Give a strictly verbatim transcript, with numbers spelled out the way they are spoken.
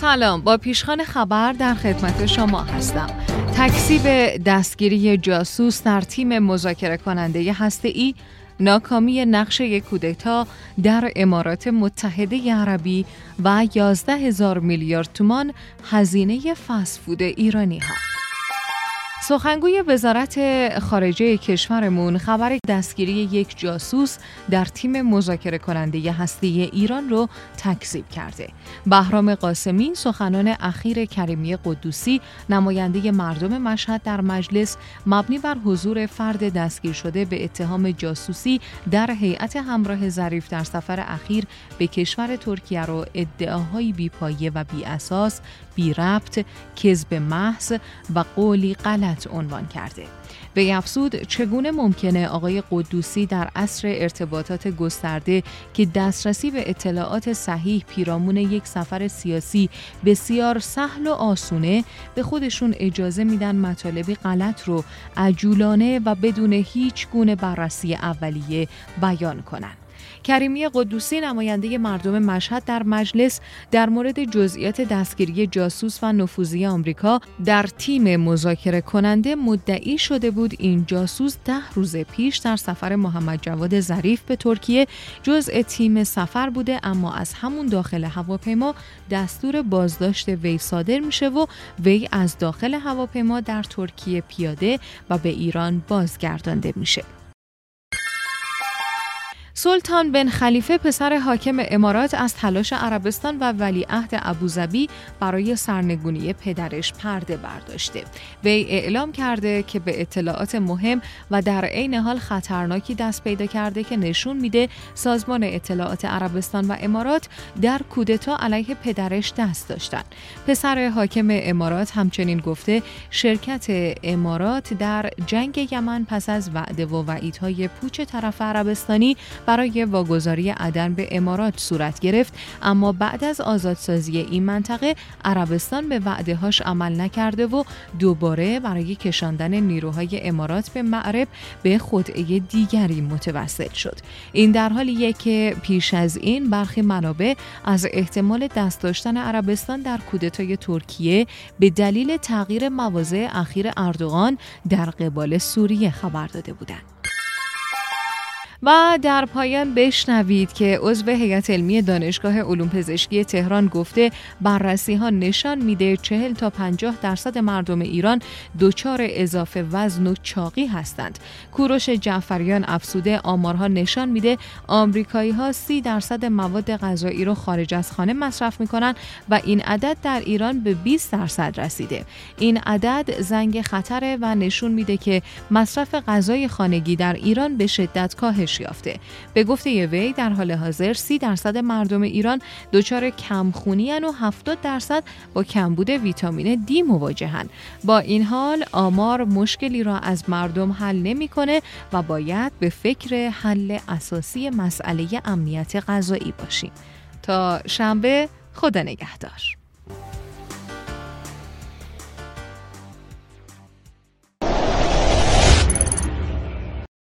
سلام، با پیشخوان خبر در خدمت شما هستم. تکذیب دستگیری جاسوس در تیم مذاکره کننده هسته‌ای، ناکامی نقشه کودتا در امارات متحده عربی و یازده هزار میلیارد تومان هزینه فست فود ایرانی ها. سخنگوی وزارت خارجه کشورمون خبر دستگیری یک جاسوس در تیم مذاکره کننده هسته‌ای ایران رو تکذیب کرده. بهرام قاسمی، سخنان اخیر کریمی قدوسی، نماینده مردم مشهد در مجلس، مبنی بر حضور فرد دستگیر شده به اتهام جاسوسی در هیئت همراه ظریف در سفر اخیر به کشور ترکیه رو ادعاهای بی‌پایه و بی‌اساس، بی ربط، کذب محض و قولی غلط عنوان کرده. به افزود چگونه ممکنه آقای قدوسی در عصر ارتباطات گسترده که دسترسی به اطلاعات صحیح پیرامون یک سفر سیاسی بسیار سهل و آسونه به خودشون اجازه میدن مطالبی غلط رو عجولانه و بدون هیچ گونه بررسی اولیه بیان کنن. کریمی قدوسی، نماینده مردم مشهد در مجلس، در مورد جزئیات دستگیری جاسوس و نفوذی آمریکا در تیم مذاکره کننده مدعی شده بود این جاسوس ده روز پیش در سفر محمد جواد ظریف به ترکیه جزء تیم سفر بوده، اما از همون داخل هواپیما دستور بازداشت وی صادر میشه و وی از داخل هواپیما در ترکیه پیاده و به ایران بازگردانده میشه. سلطان بن خلیفه، پسر حاکم امارات، از تلاش عربستان و ولیعهد ابوظبی برای سرنگونی پدرش پرده برداشته. وی اعلام کرده که به اطلاعات مهم و در عین حال خطرناکی دست پیدا کرده که نشون میده سازمان اطلاعات عربستان و امارات در کودتا علیه پدرش دست داشتن. پسر حاکم امارات همچنین گفته شرکت امارات در جنگ یمن پس از وعده و وعیدهای پوچ طرف عربستانی برای واگذاری عدن به امارات صورت گرفت، اما بعد از آزادسازی این منطقه عربستان به وعده‌هاش عمل نکرده و دوباره برای کشاندن نیروهای امارات به مأرب به خدعه دیگری متوسل شد. این در حالیه که پیش از این برخی منابع از احتمال دست داشتن عربستان در کودتای ترکیه به دلیل تغییر مواضع اخیر اردوغان در قبال سوریه خبر داده بودند. و در پایان بشنوید که عضو هیئت علمی دانشگاه علوم پزشکی تهران گفته بررسی ها نشان میده چهل تا پنجاه درصد مردم ایران دچار اضافه وزن و چاقی هستند. کوروش جعفریان افسوده آمارها نشان میده آمریکایی ها سی درصد مواد غذایی رو خارج از خانه مصرف میکنن و این عدد در ایران به بیست درصد رسیده. این عدد زنگ خطره و نشون میده که مصرف غذای خانگی در ایران به شدت کاهش یافته. به گفته وی در حال حاضر سی درصد مردم ایران دچار کمخونی ان و هفتاد درصد با کمبود ویتامین دی مواجهن. با این حال آمار مشکلی را از مردم حل نمی‌کنه و باید به فکر حل اساسی مسئله امنیت غذایی باشیم. تا شنبه، خدا نگهدار.